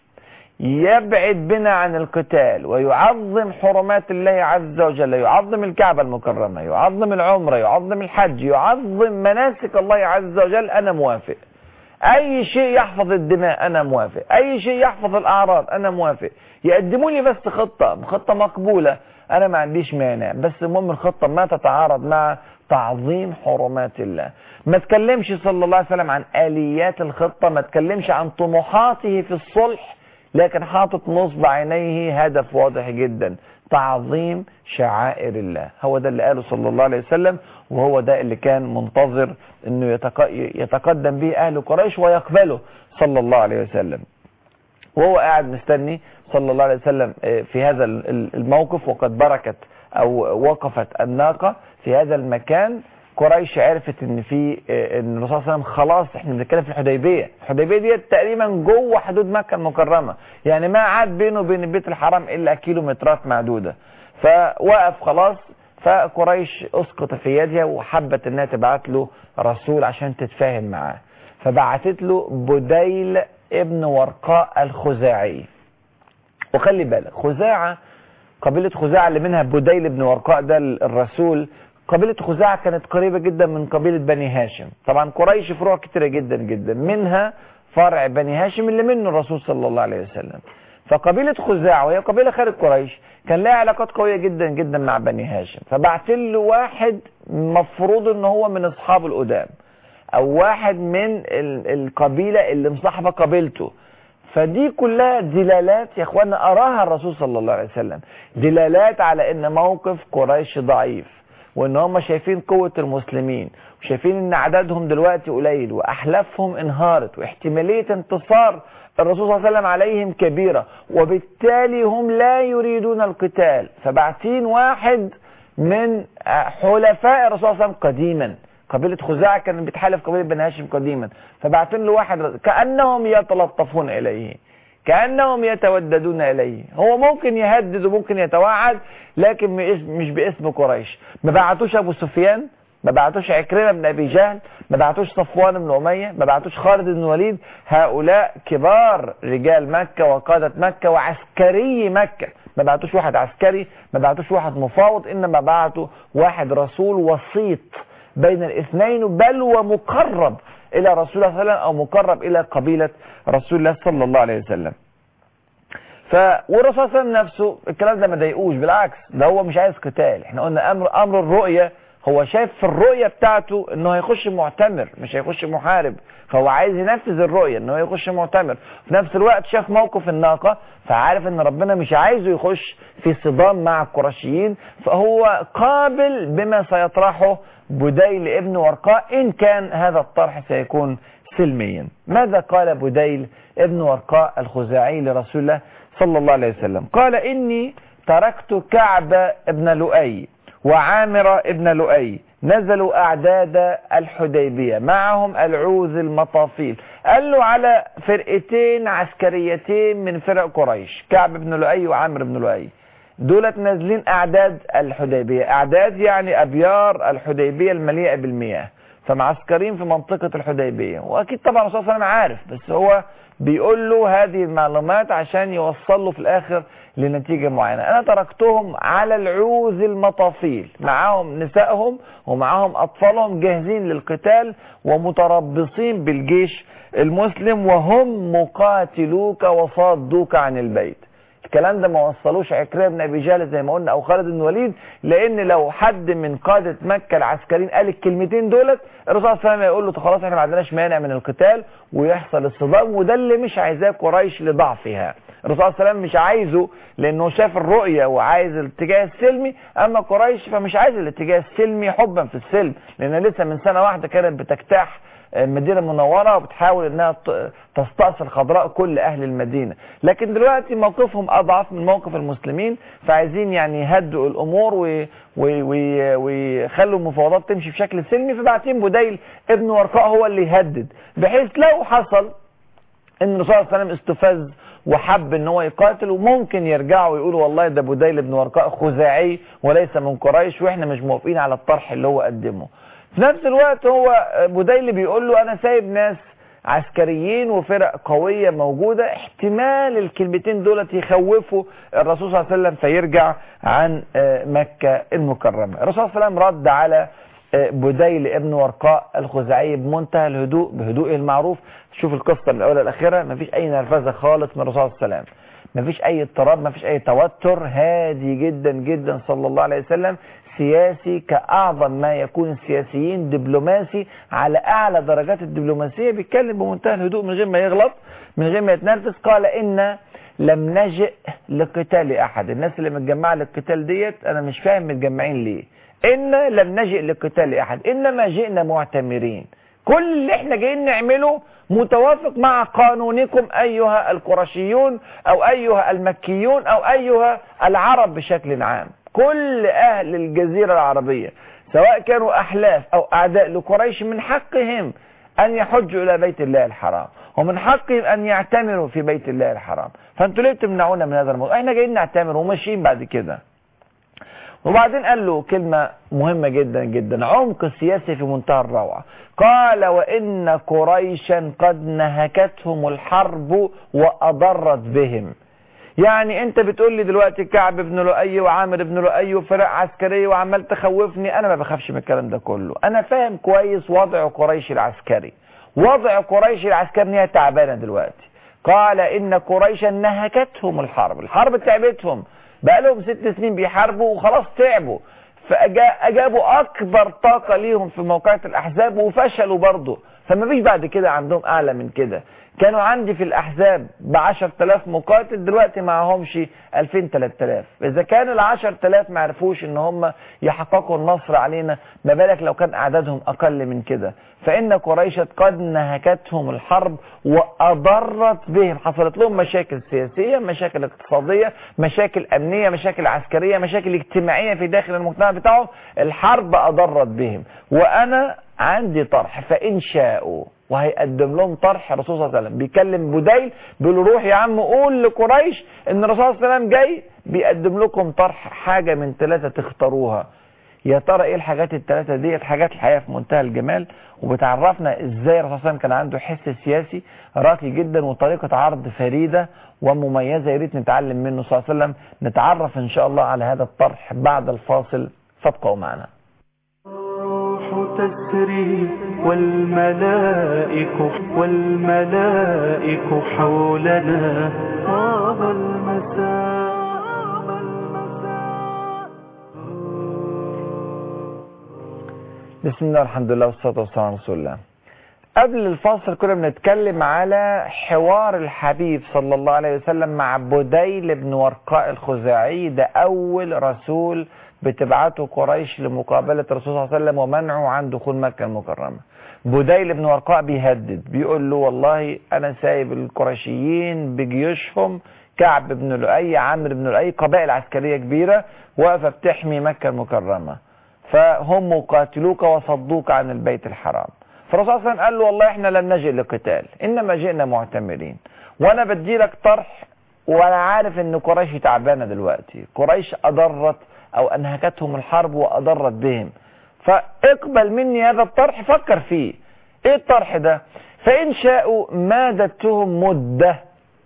يبعد بنا عن القتال ويعظم حرمات الله عز وجل، يعظم الكعبة المكرمة، يعظم العمرة، يعظم الحج، يعظم مناسك الله عز وجل، أنا موافق. أي شيء يحفظ الدماء أنا موافق، أي شيء يحفظ الأعراض أنا موافق. يقدموا لي بس خطة خطة مقبولة أنا ما عنديش مانع، بس المهم الخطة ما تتعارض مع تعظيم حرمات الله. ما تكلمش صلى الله عليه وسلم عن آليات الخطة، ما تكلمش عن طموحاته في الصلح، لكن حاطط نصب عينيه هدف واضح جدا، تعظيم شعائر الله. هو ده اللي قاله صلى الله عليه وسلم، وهو ده اللي كان منتظر انه يتقدم به اهل قريش ويقبله صلى الله عليه وسلم. وهو قاعد مستني صلى الله عليه وسلم في هذا الموقف، وقد بركت او وقفت الناقة في هذا المكان. قريش عرفت ان في ان الرسول صلى الله عليه وسلم خلاص، احنا بنتكلم في الحديبيه، الحديبيه دي تقريبا جوه حدود مكه المكرمه، يعني ما عاد بينه وبين البيت الحرام الا كيلومترات معدوده. فوقف خلاص، فقريش اسقط في يدها وحبت انها تبعت له رسول عشان تتفاهم معاه، فبعتت له بديل ابن ورقاء الخزاعي. وخلي بالك خزاعه، قبيله خزاعه اللي منها بديل ابن ورقاء ده الرسول، قبيلة خزاعة كانت قريبة جدا من قبيلة بني هاشم. طبعا قريش فروع كتيرة جدا جدا، منها فرع بني هاشم اللي منه الرسول صلى الله عليه وسلم. فقبيلة خزاعة وهي قبيلة خارج قريش كان لها علاقات قوية جدا جدا مع بني هاشم، فبعت له واحد مفروض ان هو من اصحاب القدام، او واحد من القبيلة اللي مصاحبة قبيلته. فدي كلها دلالات يا اخوانا اراها الرسول صلى الله عليه وسلم، دلالات على ان موقف قريش ضعيف، وان هم شايفين قوة المسلمين، وشايفين ان عددهم دلوقتي قليل، واحلافهم انهارت، واحتمالية انتصار الرسول صلى الله عليه وسلم عليهم كبيرة، وبالتالي هم لا يريدون القتال. فبعتين واحد من حلفاء الرسول صلى الله عليه وسلم قديما، قبيلة خزاعة كانت بتحالف قبيلة بني هاشم قديما، فبعتين له واحد كأنهم يتلطفون إليه، كأنهم يتوددون إليه. هو ممكن يهدد وممكن يتوعد، لكن مش باسم قريش. ما بعتوش أبو سفيان، ما بعتوش عكرمة بن أبي جهل، ما بعتوش صفوان بن أمية، ما بعتوش خالد بن الوليد. هؤلاء كبار رجال مكة وقادة مكة وعسكري مكة، ما بعتوش واحد عسكري، ما بعتوش واحد مفاوض، إنما بعتوا واحد رسول وسيط بين الاثنين، بل ومقرب الى رسول الله صلى الله عليه وسلم، او مقرب الى قبيلة رسول الله صلى الله عليه وسلم. ف والرسول صلى الله عليه وسلم نفسه الكلام ده ما ضايقوش، بالعكس ده هو مش عايز قتال. احنا قلنا امر امر الرؤية، هو شايف في الرؤية بتاعته انه هيخش معتمر مش هيخش محارب، فهو عايز ينفذ الرؤية انه يخش معتمر. في نفس الوقت شاف موقف الناقة، فعارف ان ربنا مش عايزه يخش في صدام مع القرشيين، فهو قابل بما سيطرحه بديل ابن ورقاء إن كان هذا الطرح سيكون سلميا. ماذا قال بديل ابن ورقاء الخزاعي لرسول الله صلى الله عليه وسلم؟ قال إني تركت كعب ابن لؤي وعامر ابن لؤي نزلوا أعداد الحديبية معهم العوذ المطافيل. قال له على فرقتين عسكريتين من فرق قريش، كعب بن لؤي وعامر بن لؤي، دولت نازلين أعداد الحديبية. أعداد يعني أبيار الحديبية المليئة بالمياه، فمعسكرين في منطقة الحديبية. وأكيد طبعا الرسول صلى الله عليه وسلم عارف، بس هو بيقول له هذه المعلومات عشان يوصل له في الآخر لنتيجة معينة. أنا تركتهم على العوذ المطافيل، معاهم نسائهم ومعاهم أطفالهم جاهزين للقتال ومتربصين بالجيش المسلم، وهم مقاتلوك وصادوك عن البيت. الكلام ده ما وصلوش عكرمة بن ابي جهل زي ما قلنا او خالد بن الوليد، لان لو حد من قادة مكة العسكريين قال الكلمتين دولت الرسول صلى الله عليه وسلم يقول له خلاص احنا ما عندناش مانع من القتال ويحصل الصدام، وده اللي مش عايزاه قريش لضعفها. الرسول صلى الله عليه وسلم مش عايزه لانه شاف الرؤية وعايز الاتجاه السلمي، اما قريش فمش عايز الاتجاه السلمي حبا في السلم، لان لسه من سنة واحدة كانت بتجتاح المدينة المنورة وبتحاول انها تستأصل خضراء كل اهل المدينة. لكن دلوقتي موقفهم اضعف من موقف المسلمين، فعايزين يعني يهدوا الامور ويخلوا المفاوضات تمشي بشكل سلمي، فبعتين بديل ابن ورقاء هو اللي يهدد، بحيث لو حصل ان الرسول صلى الله عليه وسلم استفز وحب ان هو يقاتل، وممكن يرجعوا ويقولوا والله ده بديل ابن ورقاء خزاعي وليس من قريش واحنا مش موافقين على الطرح اللي هو قدمه. في نفس الوقت هو بديل بيقول له انا سايب ناس عسكريين وفرق قوية موجودة، احتمال الكلمتين دولت يخوفوا الرسول صلى الله عليه وسلم فيرجع عن مكة المكرمة. الرسول صلى الله عليه وسلم رد على بديل ابن ورقاء الخزاعي بمنتهى الهدوء، بهدوء المعروف. شوف القصة من الاولى الاخيرة، مفيش اي نرفزة خالص من الرسول صلى الله عليه وسلم، مفيش اي اضطراب، مفيش اي توتر، هادي جدا جدا صلى الله عليه وسلم، سياسي كأعظم ما يكون السياسيين، دبلوماسي على أعلى درجات الدبلوماسية، بيتكلم بمنتهى الهدوء من غير ما يغلط من غير ما يتنرفز. قال إن لم نجئ لقتال احد. الناس اللي متجمعه للقتال ديت انا مش فاهم متجمعين ليه. ان لم نجئ لقتال احد انما جئنا معتمرين. كل اللي احنا جايين نعمله متوافق مع قانونكم ايها القرشيون او ايها المكيون او ايها العرب بشكل عام. كل اهل الجزيره العربيه سواء كانوا احلاف او اعداء لقريش من حقهم ان يحجوا الى بيت الله الحرام، ومن حقهم ان يعتمروا في بيت الله الحرام. فانتوا ليه بتمنعونا من هذا الموضوع؟ احنا جايين نعتمر وماشيين بعد كده. وبعدين قال له كلمة مهمة جدا جدا، عمق سياسي في منتهى الروعة. قال وإن قريشا قد نهكتهم الحرب وأضرت بهم. يعني انت بتقول لي دلوقتي كعب بن لؤي وعامر بن لؤي وفرق عسكرية وعمال تخوفني. انا ما بخافش من الكلام ده كله. انا فاهم كويس وضع قريش العسكري. وضع قريش العسكري ان هي تعبانة دلوقتي. قال إن قريشا نهكتهم الحرب. الحرب تعبتهم، بقى لهم ست سنين بيحاربوا وخلاص تعبوا، فأجابوا أكبر طاقة ليهم في موقعة الأحزاب وفشلوا برضه. فما فيش بعد كده عندهم أعلى من كده. كانوا عندي في الأحزاب بعشر تلاف مقاتل، دلوقتي معهمش ألفين تلات تلاف. إذا كان العشر تلاف ما عرفوش إن هم يحققوا النصر علينا، ما بالك لو كان أعدادهم أقل من كده. فإن قريش قد نهكتهم الحرب وأضرت بهم. حصلت لهم مشاكل سياسية، مشاكل اقتصادية، مشاكل أمنية، مشاكل عسكرية، مشاكل اجتماعية في داخل المجتمع بتاعهم. الحرب أضرت بهم. وأنا عندي طرح فإن شاءوا، وهيقدم لهم طرح الرسول صلى الله عليه وسلم. بيكلم بديل بيقول له روح يا عم قول لقريش ان الرسول صلى الله عليه وسلم جاي بيقدم لكم طرح حاجة من ثلاثة تختاروها. يا ترى ايه الحاجات الثلاثة ديت؟ حاجات الحقيقة في منتهى الجمال، وبتعرفنا ازاي الرسول صلى الله عليه وسلم كان عنده حس سياسي راقي جدا وطريقة عرض فريدة ومميزة. يا ريت نتعلم منه صلى الله عليه وسلم. نتعرف ان شاء الله على هذا الطرح بعد الفاصل، فابقوا معنا. تسري والملائك والملائك حولنا طاب المساء. بسم الله الحمد لله والصلاة والسلام على رسول الله. قبل الفاصل كنا بنتكلم على حوار الحبيب صلى الله عليه وسلم مع بديل بن ورقاء الخزاعي. ده أول رسول بتبعته قريش لمقابلة الرسول صلى الله عليه وسلم ومنعه عن دخول مكة المكرمة. بديل بن ورقاء بيهدد، بيقول له والله أنا سايب القرشيين بجيوشهم، كعب بن لؤي، عامر بن لؤي، قبائل عسكرية كبيرة واقفة بتحمي مكة المكرمة، فهم قاتلوك وصدوك عن البيت الحرام. فالرسول صلى الله عليه وسلم قال له والله احنا لن نجئ لقتال انما جئنا معتمرين، وانا بدي لك طرح وانا عارف ان قريش تعبانه دلوقتي. قريش اضرت او انهكتهم الحرب واضرت بهم، فاقبل مني هذا الطرح، فكر فيه. ايه الطرح ده؟ فان شاءوا مادتهم مده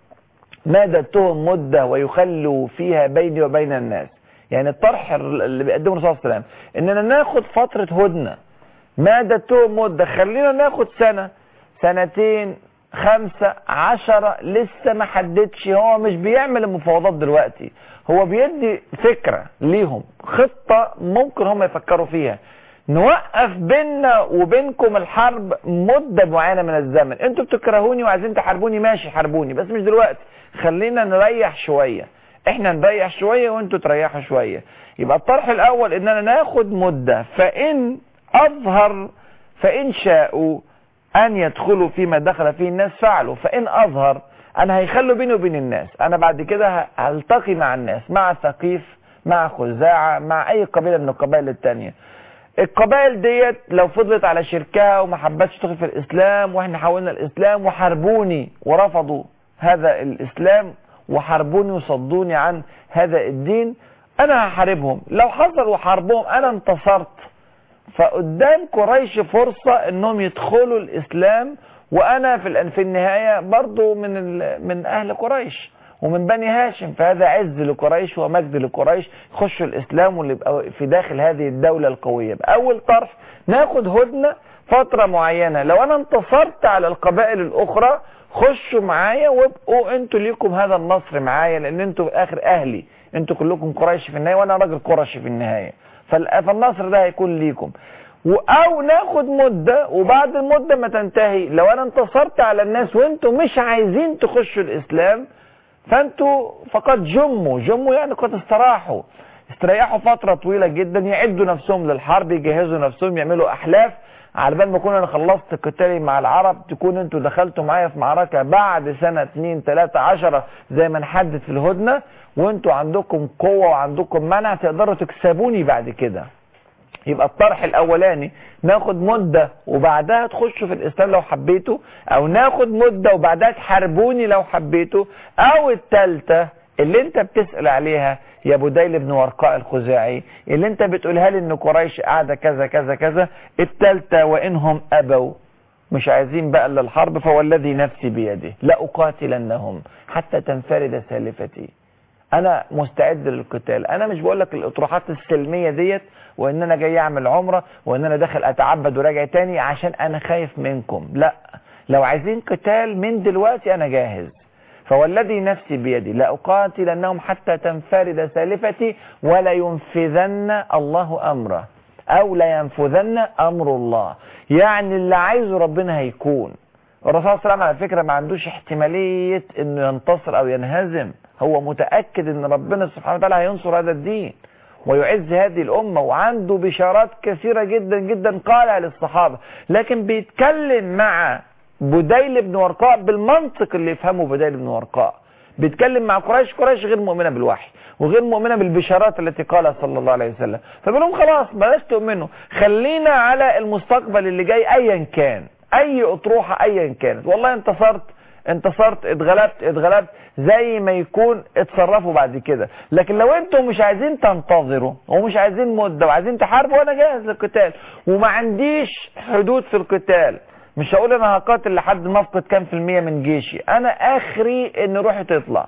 مادتهم مده ويخلوا فيها بيني وبين الناس. يعني الطرح اللي بيقدمه الرسول صلى الله عليه وسلم اننا ناخد فتره هدنه، مادتهم مده، خلينا ناخد سنه، سنتين، خمسة، عشرة، لسه ما حددش. هو مش بيعمل المفاوضات دلوقتي، هو بيدي فكرة ليهم، خطة ممكن هم يفكروا فيها. نوقف بيننا وبينكم الحرب مدة معينة من الزمن. انتوا بتكرهوني وعايزين تحاربوني، ماشي حاربوني بس مش دلوقتي، خلينا نريح شوية، احنا نريح شوية وانتوا تريحوا شوية. يبقى الطرح الاول اننا ناخد مدة، فان اظهر فان شاءوا ان يدخلوا فيما دخل فيه الناس فعلوا، فان اظهر انا هيخلوا بيني وبين الناس، انا بعد كده هلتقي مع الناس، مع ثقيف، مع خزاعة، مع اي قبيلة من القبائل التانية. القبائل ديت لو فضلت على شركها وما حبتش تدخل في الاسلام، واحنا حاولنا الاسلام وحاربوني ورفضوا هذا الاسلام وحاربوني وصدوني عن هذا الدين، انا هحاربهم. لو حصل وحاربهم انا انتصرت، فقدام قريش فرصة انهم يدخلوا الاسلام، وانا في في النهاية برضو من من اهل قريش ومن بني هاشم، فهذا عز لقريش ومجد لقريش، يخشوا الاسلام واللي يبقى في داخل هذه الدولة القوية. اول طرف ناخد هدنة فترة معينة، لو انا انتصرت على القبائل الاخرى خشوا معايا وابقوا انتوا ليكم هذا النصر معايا، لان انتوا في اخر اهلي، انتوا كلكم قريش في النهاية وانا راجل قرشي في النهاية، فالنصر ده هيكون ليكم. او ناخد مدة، وبعد المدة ما تنتهي لو انا انتصرت على الناس وانتوا مش عايزين تخشوا الاسلام، فانتوا فقط جموا جموا يعني قد استراحوا استريحوا فترة طويلة جدا، يعدوا نفسهم للحرب، يجهزوا نفسهم، يعملوا احلاف على بال ما اكون انا خلصت قتالي مع العرب، تكون انتوا دخلتوا معايا في معركة بعد سنة اتنين تلاتة عشرة زي ما نحدد في الهدنة، وانتوا عندكم قوة وعندكم منع تقدروا تكسبوني بعد كده. يبقى الطرح الاولاني ناخد مدة وبعدها تخشوا في الاسلام لو حبيتوا، او ناخد مدة وبعدها تحاربوني لو حبيتوا، او التالتة اللي انت بتسأل عليها يا بديل بن ورقاء الخزاعي، اللي انت بتقولها لي ان قريش قاعدة كذا كذا كذا، التالتة وانهم ابوا مش عايزين بقى الا الحرب، فوالذي نفسي بيده لأقاتلنهم حتى تنفرد سالفتي. انا مستعد للقتال. انا مش بقول لك الاطروحات السلمية ديت وان انا جاي اعمل عمرة وان انا داخل اتعبد وراجع تاني عشان انا خايف منكم، لا، لو عايزين قتال من دلوقتي انا جاهز. فوالذي نفسي بيدي لأقاتلنهم حتى تنفرد سالفتي ولا ينفذن الله امره، او لا ينفذن امر الله، يعني اللي عايزه ربنا هيكون. الرسول صلى الله عليه وسلم على فكرة ما عندوش احتمالية انه ينتصر او ينهزم، هو متأكد ان ربنا سبحانه وتعالى هينصر هذا الدين ويعز هذه الامة، وعنده بشارات كثيرة جدا جدا قالها للصحابة، لكن بيتكلم مع بديل بن ورقاء بالمنطق اللي يفهمه بديل بن ورقاء. بيتكلم مع قريش، قريش غير مؤمنة بالوحي وغير مؤمنة بالبشارات التي قالها صلى الله عليه وسلم، فبيقول لهم خلاص بلاش تؤمنوا، خلينا على المستقبل اللي جاي ايا كان، اي اطروحة ايا كانت، والله انتصرت انتصرت اتغلبت اتغلبت زي ما يكون اتصرفوا بعد كده. لكن لو انتم مش عايزين تنتظروا ومش عايزين مدة وعايزين تحاربوا، وانا جاهز للقتال وما عنديش حدود في القتال. مش هقول انا هقاتل لحد ما افقد كام في المية من جيشي، انا اخري ان روحي تطلع،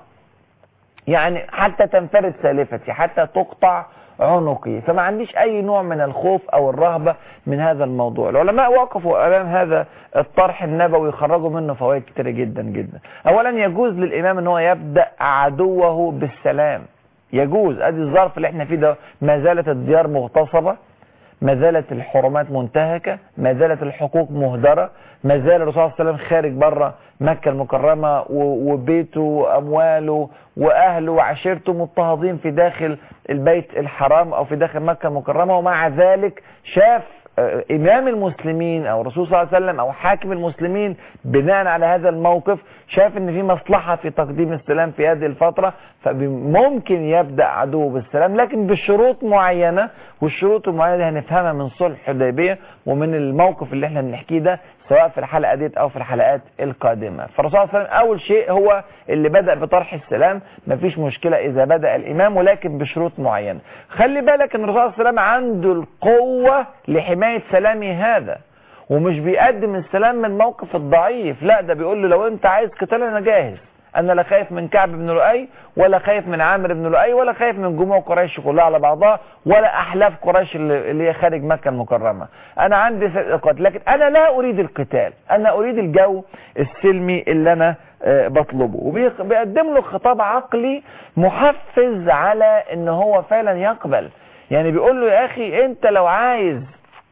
يعني حتى تنفرد سالفتي، حتى تقطع عنقي. فما عنديش اي نوع من الخوف او الرهبة من هذا الموضوع. العلماء وقفوا امام هذا الطرح النبوي يخرجوا منه فوائد كتيرة جدا جدا. اولا يجوز للامام ان هو يبدأ عدوه بالسلام، يجوز. ادي الظرف اللي احنا فيه ده، ما زالت الديار مغتصبة، ما زالت الحرمات منتهكة، ما زالت الحقوق مهدرة، ما زال الرسول صلى الله عليه وسلم خارج بره مكة المكرمة وبيته وأمواله وأهله وعشيرته مضطهدين في داخل البيت الحرام أو في داخل مكة المكرمة، ومع ذلك شاف إمام المسلمين أو الرسول صلى الله عليه وسلم أو حاكم المسلمين بناء على هذا الموقف شاف إن في مصلحة في تقديم السلام في هذه الفترة، فممكن يبدأ عدوه بالسلام، لكن بشروط معينة، والشروط المعينة دي هنفهمها من صلح الحديبية ومن الموقف اللي احنا بنحكيه ده سواء في الحلقة ديت أو في الحلقات القادمة. فالرسول صلى الله عليه وسلم أول شيء هو اللي بدأ بطرح السلام، مفيش مشكلة إذا بدأ الإمام ولكن بشروط معينة. خلي بالك إن الرسول صلى الله عليه وسلم عنده القوة لحماية سلامي هذا، ومش بيقدم السلام من موقف الضعيف، لا ده بيقول له لو أنت عايز قتال أنا جاهز، أنا لا خايف من كعب بن لؤي ولا خايف من عامر بن لؤي ولا خايف من جموع قريش كلها على بعضها ولا أحلاف قريش اللي هي خارج مكة المكرمة. أنا عندي قتال، لكن أنا لا أريد القتال، أنا أريد الجو السلمي اللي أنا بطلبه. وبيقدم له خطاب عقلي محفز على إن هو فعلا يقبل. يعني بيقول له يا أخي أنت لو عايز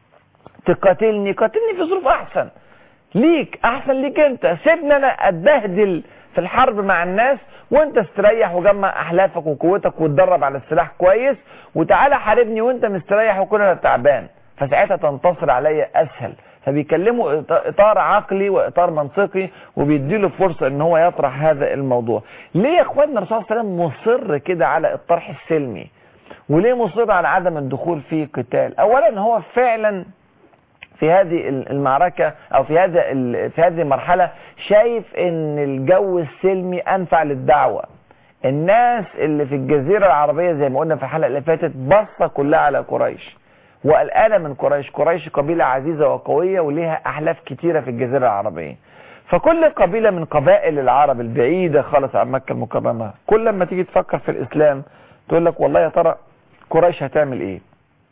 تقاتلني قاتلني في ظروف أحسن ليك، أحسن ليك أنت، سيبني أنا أتبهدل في الحرب مع الناس وانت استريح وجمع احلافك وقوتك وتدرب على السلاح كويس، وتعالى حاربني وانت مستريح وكون انا تعبان، فساعتها تنتصر عليا اسهل. فبيكلموا اطار عقلي واطار منطقي وبيديله فرصة ان هو يطرح هذا الموضوع. ليه يا اخواننا الرسول صلى الله عليه وسلم مصر كده على الطرح السلمي؟ وليه مصر على عدم الدخول في قتال؟ اولا هو فعلا في هذه المعركة او في هذا في هذه المرحلة شايف ان الجو السلمي انفع للدعوة. الناس اللي في الجزيرة العربية زي ما قلنا في الحلقة اللي فاتت بصة كلها على قريش وقلقانة من قريش. قريش قبيلة عزيزة وقوية وليها احلاف كتيرة في الجزيرة العربية، فكل قبيلة من قبائل العرب البعيدة خالص عن مكة المكرمة كل لما تيجي تفكر في الاسلام تقول لك والله يا ترى قريش هتعمل ايه؟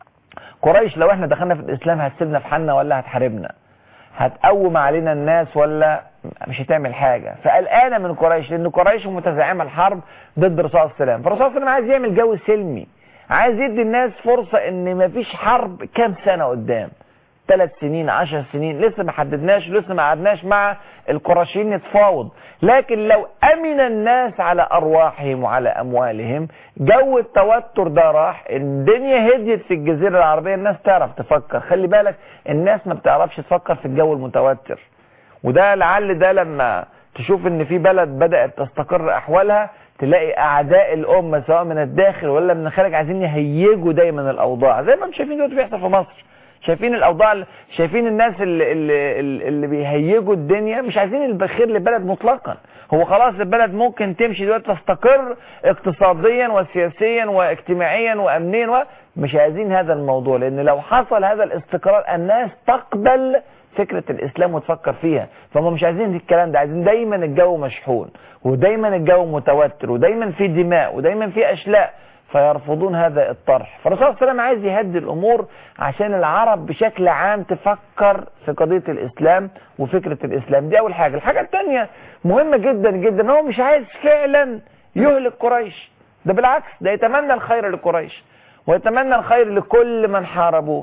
قريش لو احنا دخلنا في الاسلام هتسيبنا في حالنا ولا هتحاربنا؟ هتقوم علينا الناس ولا مش هتعمل حاجة؟ فقلقانة من قريش لان قريش متزعمة الحرب ضد الرسول صلى الله عليه وسلم. فالرسول صلى الله عليه وسلم عايز يعمل جو سلمي، عايز يدي الناس فرصة ان مفيش حرب كام سنة قدام، ثلاث سنين عشر سنين لسه ما حددناش، لسه ما قعدناش مع القرشيين نتفاوض. لكن لو امن الناس على ارواحهم وعلى اموالهم، جو التوتر ده راح، الدنيا هديت في الجزيرة العربية، الناس تعرف تفكر. خلي بالك الناس ما بتعرفش تفكر في الجو المتوتر، وده لعل ده لما تشوف ان في بلد بدأت تستقر احوالها، تلاقي اعداء الامة سواء من الداخل ولا من الخارج عايزين يهيجوا دايما الاوضاع، زي ما انتم شايفين دلوقتي بيحصل في مصر. شايفين الاوضاع، شايفين الناس اللي, اللي, اللي بيهيجوا الدنيا، مش عايزين الخير للبلد مطلقا. هو خلاص البلد ممكن تمشي دلوقتي تستقر اقتصاديا وسياسيا واجتماعيا وامنيا، مش عايزين هذا الموضوع، لان لو حصل هذا الاستقرار الناس تقبل فكرة الاسلام وتفكر فيها. فهم مش عايزين الكلام ده، عايزين دايما الجو مشحون، ودايما الجو متوتر، ودايما في دماء، ودايما في اشلاء، فيرفضون هذا الطرح. فالرسول صلى الله عليه وسلم عايز يهدي الامور عشان العرب بشكل عام تفكر في قضية الاسلام وفكرة الاسلام. دي اول حاجة. الحاجة الثانية مهمة جدا جدا، هو مش عايز فعلا يهلك قريش، ده بالعكس، ده يتمنى الخير لقريش ويتمنى الخير لكل من حاربوه.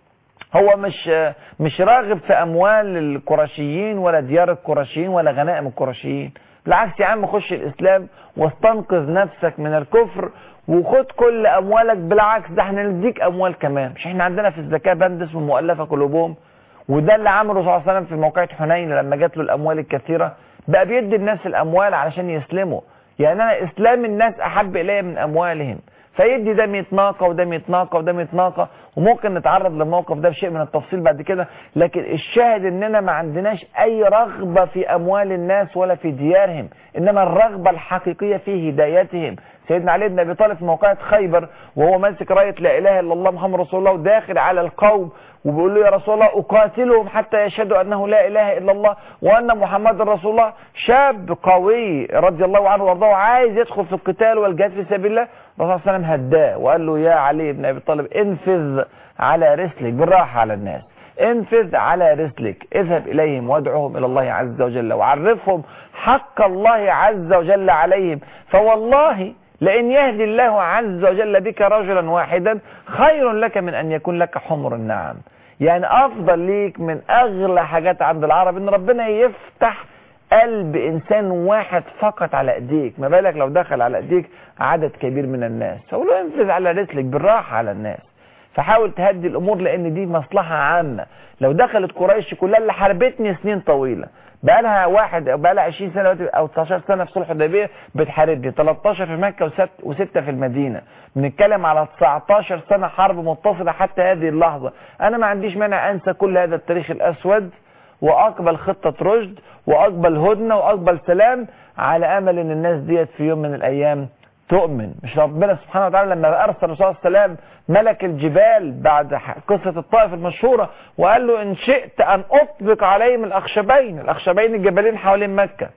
هو مش مش راغب في اموال القرشيين ولا ديار القرشيين ولا غنائم القرشيين. بالعكس يا عم، خش الاسلام واستنقذ نفسك من الكفر وخد كل اموالك. بالعكس ده احنا نديك اموال كمان. مش احنا عندنا في الزكاه بند اسمه مؤلفه قلوبهم، وده اللي عمله صلى الله عليه وسلم في موقعة حنين لما جات له الاموال الكثيره، بقى بيدي الناس الاموال علشان يسلموا. يعني انا اسلام الناس احب الي من اموالهم، فيدي ده مية ناقه وده مية ناقه وده مية ناقه، وممكن نتعرض للموقف ده بشيء من التفصيل بعد كده. لكن الشاهد اننا ما عندناش اي رغبه في اموال الناس ولا في ديارهم، انما الرغبه الحقيقيه في هدايتهم. سيدنا علي بن ابي طالب في موقعة خيبر وهو ماسك رايه لا اله الا الله محمد رسول الله وداخل على القوم وبيقول له يا رسول الله اقاتلهم حتى يشهدوا انه لا اله الا الله وان محمد رسول الله. شاب قوي رضي الله عنه وارضاه عايز يدخل في القتال والجهاد في سبيل الله. الرسول صلى الله عليه وسلم هداه وقال له يا علي بن ابي طالب انفذ على رسلك، بالراحه على الناس، انفذ على رسلك، اذهب اليهم وادعوهم الى الله عز وجل وعرفهم حق الله عز وجل عليهم، فوالله لئن يهدي الله عز وجل بك رجلا واحدا خير لك من ان يكون لك حمر النعم. يعني افضل ليك من اغلى حاجات عند العرب ان ربنا يفتح قلب انسان واحد فقط على ايديك، ما بالك لو دخل على ايديك عدد كبير من الناس. فقول له انفذ على رسلك، بالراحه على الناس، فحاول تهدي الامور لان دي مصلحه عامه. لو دخلت قريش كلها اللي حاربتني سنين طويله، بقى لها واحد بقى لها عشرين سنه او تسعتاشر سنه في صلح الحديبيه بتحاربني، تلتاشر في مكه وستة في المدينه، بنتكلم على تسعتاشر سنه حرب متصله حتى هذه اللحظه. انا ما عنديش مانع انسى كل هذا التاريخ الاسود واقبل خطه رشد واقبل هدنه واقبل سلام على امل ان الناس ديت في يوم من الايام تؤمن. مش ربنا سبحانه وتعالى لما ارسل الرسول صلى الله عليه وسلم ملك الجبال بعد قصة الطائف المشهورة وقال له ان شئت ان اطبق عليهم الاخشبين، الاخشبين الجبلين حوالين مكة،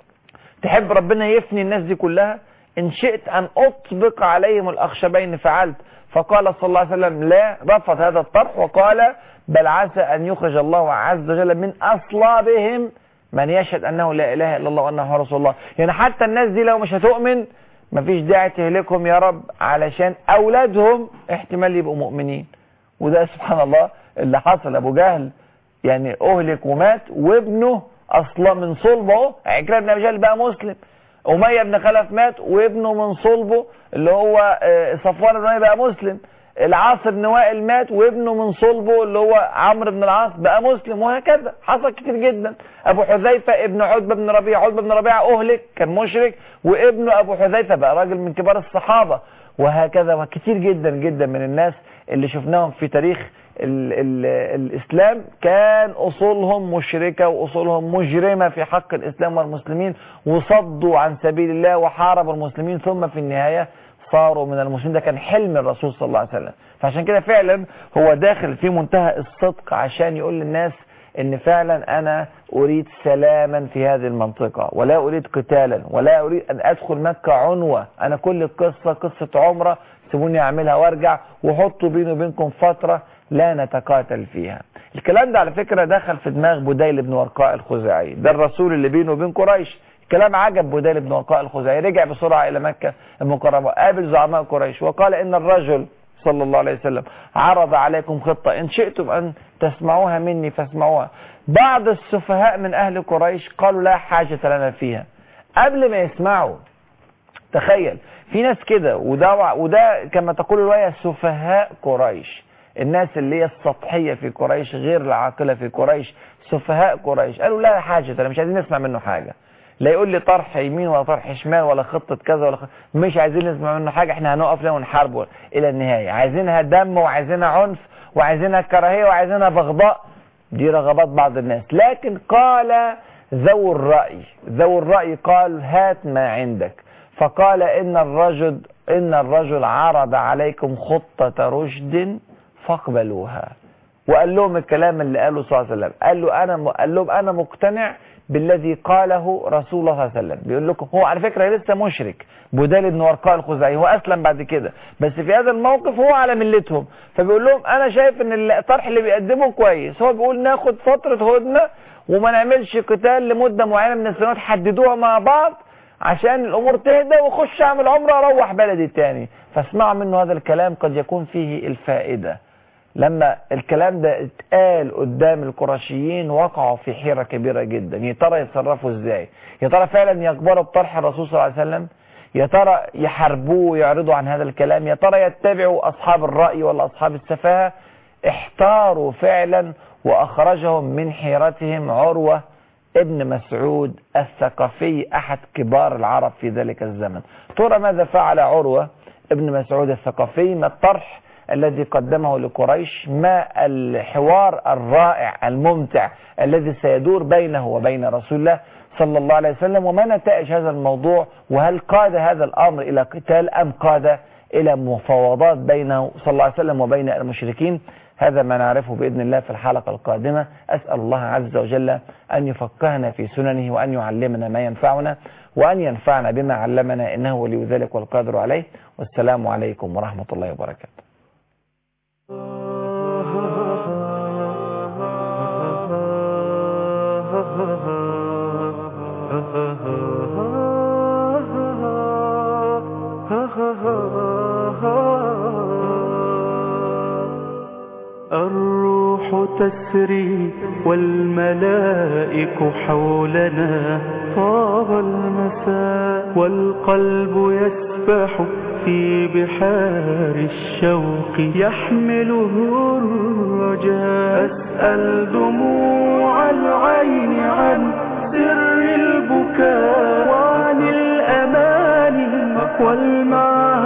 تحب ربنا يفني الناس دي كلها؟ ان شئت ان اطبق عليهم الاخشبين فعلت. فقال صلى الله عليه وسلم لا، رفض هذا الطرح وقال بل عسى ان يخرج الله عز وجل من اصلابهم من يشهد انه لا اله الا الله وانه رسول الله. يعني حتى الناس دي لو مش هتؤمن مفيش داعي تهلكهم يا رب، علشان اولادهم احتمال يبقوا مؤمنين. وده سبحان الله اللي حصل. ابو جهل يعني اهلك ومات وابنه اصلا من صلبه عكرمة بن ابي جهل بقى مسلم. اميه بن خلف مات وابنه من صلبه اللي هو صفوان بن اميه بقى مسلم. العاص بن وائل مات وابنه من صلبه اللي هو عمرو بن العاص بقى مسلم، وهكذا حصل كتير جدا. ابو حذيفه ابن عتبه بن ربيعه، عتبه بن ربيعه اهلك كان مشرك وابنه ابو حذيفه بقى راجل من كبار الصحابه، وهكذا. وكتير جدا جدا من الناس اللي شفناهم في تاريخ ال ال الاسلام كان اصولهم مشركه واصولهم مجرمه في حق الاسلام والمسلمين، وصدوا عن سبيل الله وحاربوا المسلمين، ثم في النهايه صاروا من المسلمين. ده كان حلم الرسول صلى الله عليه وسلم. فعشان كده فعلا هو داخل في منتهى الصدق عشان يقول للناس ان فعلا انا اريد سلاما في هذه المنطقة ولا اريد قتالا ولا اريد ان ادخل مكة عنوة. انا كل القصة قصة عمرة سيبوني اعملها وارجع، وحطوا بيني وبينكم فترة لا نتقاتل فيها. الكلام ده على فكرة دخل في دماغ بديل بن ورقاء الخزاعي، ده الرسول اللي بينه وبين قريش. كلام عجب بديل بن ورقاء الخزاعي، رجع بسرعة الى مكة المكرمة قابل زعماء قريش وقال ان الرجل صلى الله عليه وسلم عرض عليكم خطة إن شئتم أن تسمعوها مني فاسمعوها. بعض السفهاء من أهل قريش قالوا لا حاجة لنا فيها قبل ما يسمعوا. تخيل في ناس كده، وده, وده كما تقول الرواية سفهاء قريش، الناس اللي هي السطحية في قريش غير العاقلة في قريش، سفهاء قريش قالوا لا حاجة لنا، مش عايزين نسمع منه حاجة، لا يقول لي طرح يمين ولا طرح شمال ولا خطة كذا ولا خطة. مش عايزين نسمع منه حاجة، احنا هنقف له ونحاربه الى النهاية، عايزينها دم وعايزينها عنف وعايزينها كراهية وعايزينها بغضاء. دي رغبات بعض الناس. لكن قال ذو الرأي ذو الرأي قال هات ما عندك. فقال إن الرجل إن الرجل عرض عليكم خطة رشد فاقبلوها. وقال لهم الكلام اللي قاله صلى الله عليه وسلم، قال له أنا قال لهم أنا مقتنع بالذي قاله رسول الله صلى الله عليه وسلم. بيقول لكم هو على فكرة لسه مشرك، بدال بن ورقاء الخزاعي، هو أسلم بعد كده، بس في هذا الموقف هو على ملتهم. فبيقول لهم أنا شايف إن الطرح اللي بيقدمه كويس. هو بيقول ناخد فترة هدنة وما نعملش قتال لمدة معينة من السنوات، حددوها مع بعض عشان الأمور تهدى، وخش أعمل عمرة أروح بلدي تاني. فاسمعوا منه هذا الكلام قد يكون فيه الفائدة. لما الكلام ده اتقال قدام القرشيين وقعوا في حيرة كبيرة جدا، يا ترى يتصرفوا ازاي؟ يا ترى فعلا يقبلوا بطرح الرسول صلى الله عليه وسلم؟ يا ترى يحاربوه ويعرضوا عن هذا الكلام؟ يا ترى يتبعوا أصحاب الرأي ولا أصحاب السفاهة؟ احتاروا فعلا، وأخرجهم من حيرتهم عروة ابن مسعود الثقفي أحد كبار العرب في ذلك الزمن. ترى ماذا فعل عروة ابن مسعود الثقفي؟ ما الطرح الذي قدمه لقريش؟ ما الحوار الرائع الممتع الذي سيدور بينه وبين رسول الله صلى الله عليه وسلم؟ وما نتائج هذا الموضوع؟ وهل قاد هذا الأمر إلى قتال أم قاد إلى مفاوضات بينه صلى الله عليه وسلم وبين المشركين؟ هذا ما نعرفه بإذن الله في الحلقة القادمة. أسأل الله عز وجل أن يفقهنا في سننه وأن يعلمنا ما ينفعنا وأن ينفعنا بما علمنا، إنه ولي ذلك والقادر عليه. والسلام عليكم ورحمة الله وبركاته. الروح تسري والملائك حولنا، طاب المساء والقلب يسبح في بحار الشوق يحمله الرجاء. أسأل دموع العين عن سر البكاء وعن الأماني والمعاني